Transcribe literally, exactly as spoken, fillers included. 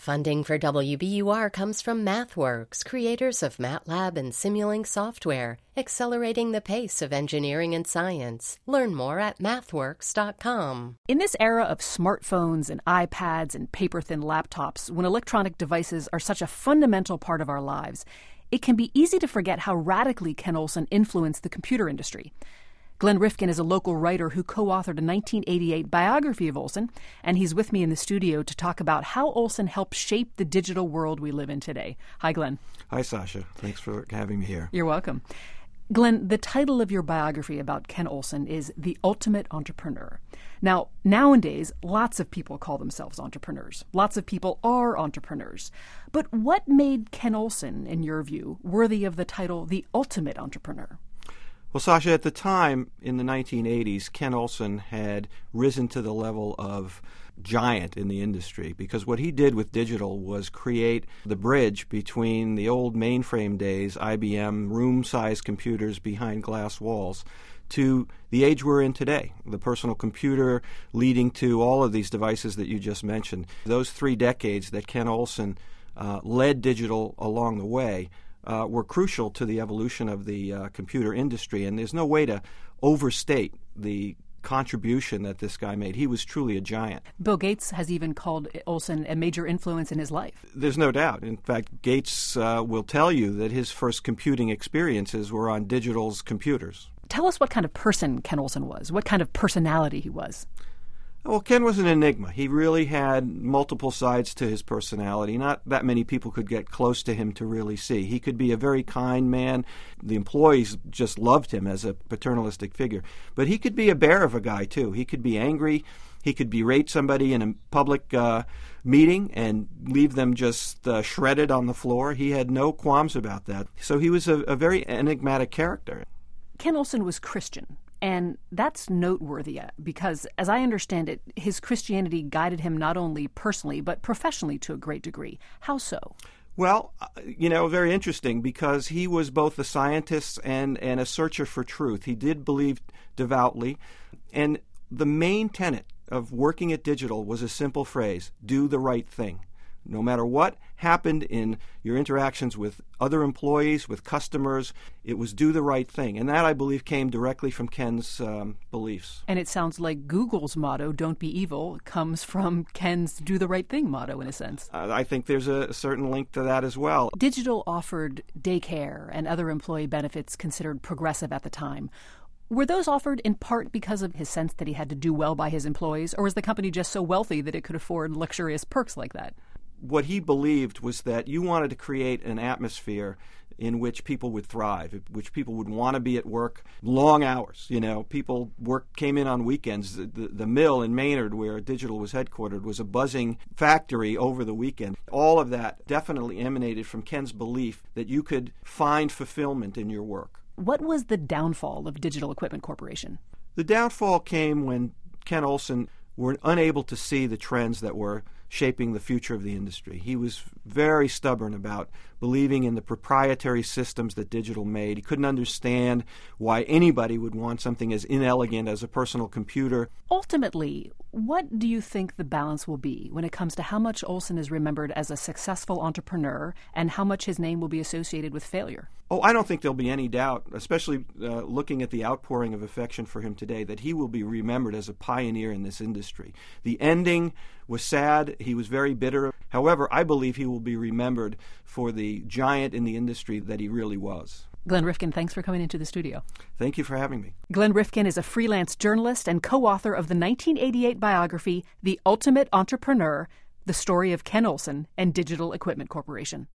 Funding for W B U R comes from MathWorks, creators of MATLAB and Simulink software, accelerating the pace of engineering and science. Learn more at mathworks dot com. In this era of smartphones and iPads and paper-thin laptops, when electronic devices are such a fundamental part of our lives, it can be easy to forget how radically Ken Olsen influenced the computer industry. Glenn Rifkin is a local writer who co-authored a nineteen eighty-eight biography of Olsen, and he's with me in the studio to talk about how Olsen helped shape the digital world we live in today. Hi, Glenn. Hi, Sasha. Thanks for having me here. You're welcome. Glenn, the title of your biography about Ken Olsen is The Ultimate Entrepreneur. Now, nowadays, lots of people call themselves entrepreneurs. Lots of people are entrepreneurs. But what made Ken Olsen, in your view, worthy of the title The Ultimate Entrepreneur? Well, Sasha, at the time, in the nineteen eighties, Ken Olsen had risen to the level of giant in the industry because what he did with digital was create the bridge between the old mainframe days, I B M, room-sized computers behind glass walls, to the age we're in today, the personal computer leading to all of these devices that you just mentioned. Those three decades that Ken Olsen uh, led digital along the way Uh, were crucial to the evolution of the uh, computer industry, and there's no way to overstate the contribution that this guy made. He was truly a giant. Bill Gates has even called Olsen a major influence in his life. There's no doubt. In fact, Gates uh, will tell you that his first computing experiences were on digital's computers. Tell us what kind of person Ken Olsen was, what kind of personality he was. Well, Ken was an enigma. He really had multiple sides to his personality. Not that many people could get close to him to really see. He could be a very kind man. The employees just loved him as a paternalistic figure. But he could be a bear of a guy, too. He could be angry. He could berate somebody in a public uh, meeting and leave them just uh, shredded on the floor. He had no qualms about that. So he was a, a very enigmatic character. Ken Olsen was Christian. And that's noteworthy because, as I understand it, his Christianity guided him not only personally but professionally to a great degree. How so? Well, you know, very interesting because he was both a scientist and, and a searcher for truth. He did believe devoutly. And the main tenet of working at digital was a simple phrase, do the right thing. No matter what happened in your interactions with other employees, with customers, it was do the right thing. And that, I believe, came directly from Ken's um, beliefs. And it sounds like Google's motto, don't be evil, comes from Ken's do the right thing motto, in a sense. Uh, I think there's a certain link to that as well. Digital offered daycare and other employee benefits considered progressive at the time. Were those offered in part because of his sense that he had to do well by his employees, or was the company just so wealthy that it could afford luxurious perks like that? What he believed was that you wanted to create an atmosphere in which people would thrive, in which people would want to be at work long hours. You know, people work came in on weekends. The, the, the mill in Maynard, where digital was headquartered, was a buzzing factory over the weekend. All of that definitely emanated from Ken's belief that you could find fulfillment in your work. What was the downfall of Digital Equipment Corporation? The downfall came when Ken Olsen were unable to see the trends that were shaping the future of the industry. He was very stubborn about believing in the proprietary systems that digital made. He couldn't understand why anybody would want something as inelegant as a personal computer. Ultimately, what do you think the balance will be when it comes to how much Olsen is remembered as a successful entrepreneur and how much his name will be associated with failure? Oh, I don't think there'll be any doubt, especially uh, looking at the outpouring of affection for him today, that he will be remembered as a pioneer in this industry. The ending was sad. He was very bitter. However, I believe he will be remembered for the giant in the industry that he really was. Glenn Rifkin, thanks for coming into the studio. Thank you for having me. Glenn Rifkin is a freelance journalist and co-author of the nineteen eighty-eight biography, The Ultimate Entrepreneur, the story of Ken Olsen and Digital Equipment Corporation.